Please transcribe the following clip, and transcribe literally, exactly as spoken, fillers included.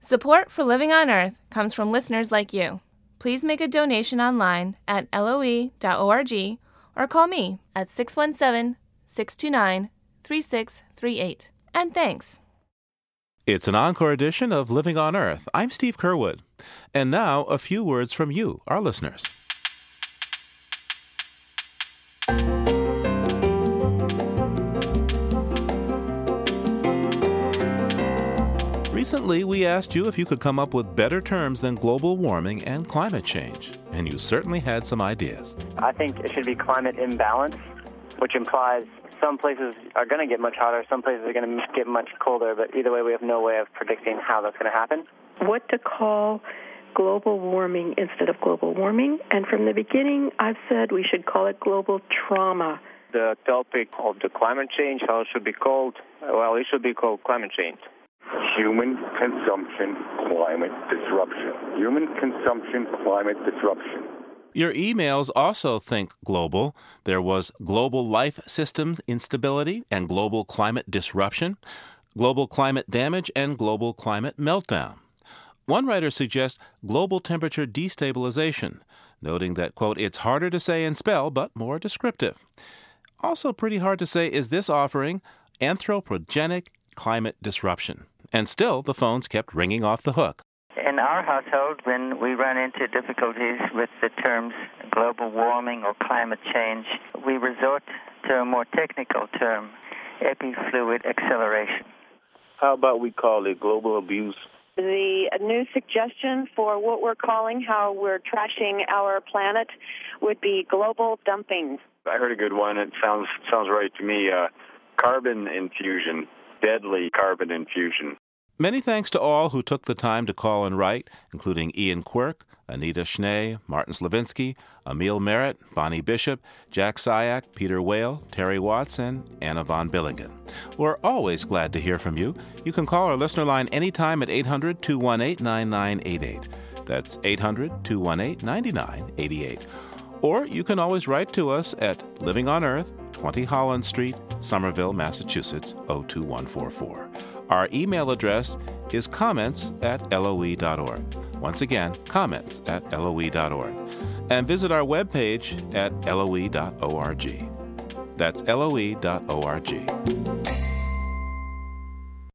Support for Living on Earth comes from listeners like you. Please make a donation online at L O E dot org or call me at six one seven, six two nine, three six three eight. And thanks. It's an encore edition of Living on Earth. I'm Steve Curwood. And now, a few words from you, our listeners. Recently, we asked you if you could come up with better terms than global warming and climate change, and you certainly had some ideas. I think it should be climate imbalance, which implies some places are going to get much hotter, some places are going to get much colder, but either way, we have no way of predicting how that's going to happen. What to call global warming instead of global warming, and from the beginning, I've said we should call it global trauma. The topic of the climate change, how it should be called, well, it should be called climate change. Human consumption, climate disruption. Human consumption, climate disruption. Your emails also think global. There was global life systems instability and global climate disruption, global climate damage, and global climate meltdown. One writer suggests global temperature destabilization, noting that, quote, it's harder to say and spell, but more descriptive. Also pretty hard to say is this offering anthropogenic climate disruption. And still, the phones kept ringing off the hook. In our household, when we run into difficulties with the terms global warming or climate change, we resort to a more technical term, epifluid acceleration. How about we call it global abuse? The new suggestion for what we're calling how we're trashing our planet would be global dumping. I heard a good one. It sounds sounds right to me. Uh, carbon infusion, deadly carbon infusion. Many thanks to all who took the time to call and write, including Ian Quirk, Anita Schnee, Martin Slavinsky, Emil Merritt, Bonnie Bishop, Jack Syak, Peter Whale, Terry Watts, and Anna von Billingen. We're always glad to hear from you. You can call our listener line anytime at eight hundred, two one eight, nine nine eight eight. That's eight hundred, two one eight, nine nine eight eight. Or you can always write to us at Living on Earth, twenty Holland Street, Somerville, Massachusetts, oh two one four four. Our email address is comments at L O E dot org. Once again, comments at L O E dot org. And visit our webpage at L O E dot org. That's L O E dot org.